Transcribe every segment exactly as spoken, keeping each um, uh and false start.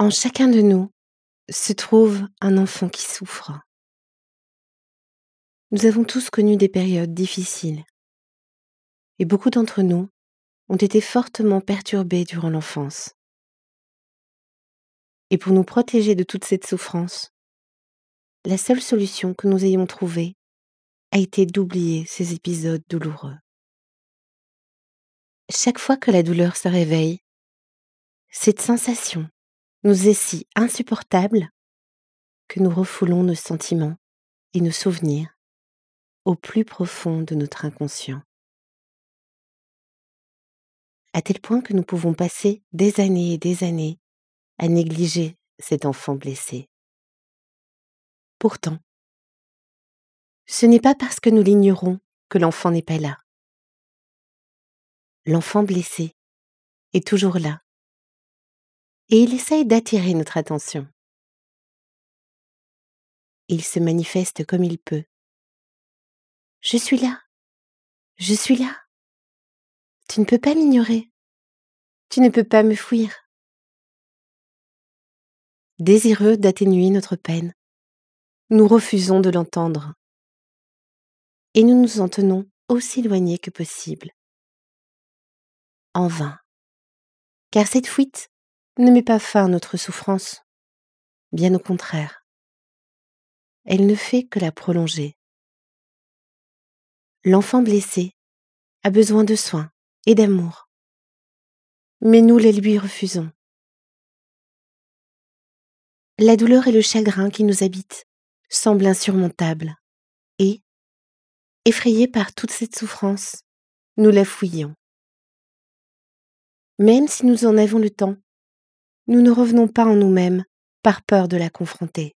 En chacun de nous se trouve un enfant qui souffre. Nous avons tous connu des périodes difficiles et beaucoup d'entre nous ont été fortement perturbés durant l'enfance. Et pour nous protéger de toute cette souffrance, la seule solution que nous ayons trouvée a été d'oublier ces épisodes douloureux. Chaque fois que la douleur se réveille, cette sensation nous est si insupportable que nous refoulons nos sentiments et nos souvenirs au plus profond de notre inconscient. À tel point que nous pouvons passer des années et des années à négliger cet enfant blessé. Pourtant, ce n'est pas parce que nous l'ignorons que l'enfant n'est pas là. L'enfant blessé est toujours là et il essaye d'attirer notre attention. Il se manifeste comme il peut. Je suis là, je suis là. Tu ne peux pas m'ignorer. Tu ne peux pas me fuir. Désireux d'atténuer notre peine, nous refusons de l'entendre et nous nous en tenons aussi éloignés que possible. En vain, car cette fuite ne met pas fin à notre souffrance, bien au contraire. Elle ne fait que la prolonger. L'enfant blessé a besoin de soins et d'amour, mais nous les lui refusons. La douleur et le chagrin qui nous habitent semblent insurmontables et, effrayés par toute cette souffrance, nous la fouillons. Même si nous en avons le temps, nous ne revenons pas en nous-mêmes par peur de la confronter.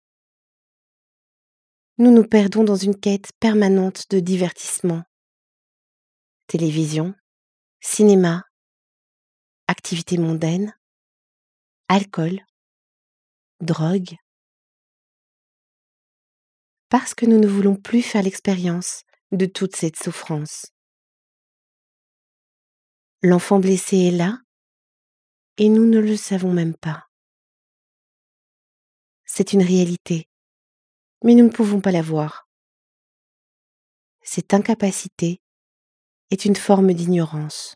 Nous nous perdons dans une quête permanente de divertissement. Télévision, cinéma, activités mondaines, alcool, drogue. Parce que nous ne voulons plus faire l'expérience de toute cette souffrance. L'enfant blessé est là et nous ne le savons même pas. C'est une réalité, mais nous ne pouvons pas la voir. Cette incapacité est une forme d'ignorance.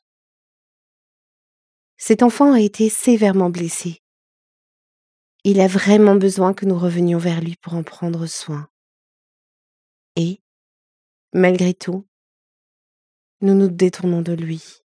Cet enfant a été sévèrement blessé. Il a vraiment besoin que nous revenions vers lui pour en prendre soin. Et, malgré tout, nous nous détournons de lui.